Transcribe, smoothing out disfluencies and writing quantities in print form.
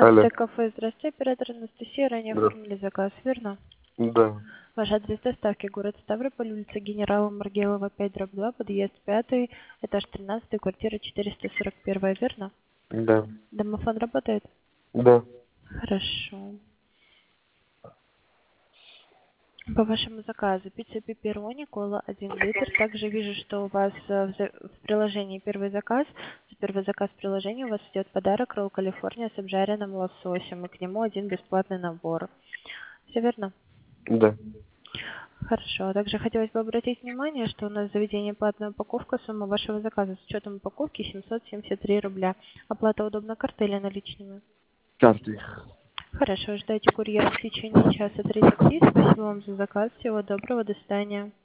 Алло. АТК, здравствуйте, оператор Анастасия, ранее Да. оформили заказ, верно? Да. Ваш адрес доставки, город Ставрополь, улица Генерала Маргелова, 5/2, подъезд 5, этаж 13, квартира 441, верно? Да. Домофон работает? Да. Хорошо. По вашему заказу пицца пепперони, кола 1 литр. Также вижу, что у вас в приложении первый заказ. За первый заказ в приложении у вас идет подарок ролл Калифорния с обжаренным лососем. И к нему один бесплатный набор. Все верно? Да. Хорошо. Также хотелось бы обратить внимание, что у нас в заведении платная упаковка, сумма вашего заказа с учетом упаковки 773 рубля. Оплата удобна картой или наличными? Карты. Хорошо, ждайте курьера в течение часа 30. Спасибо вам за заказ. Всего доброго, до свидания.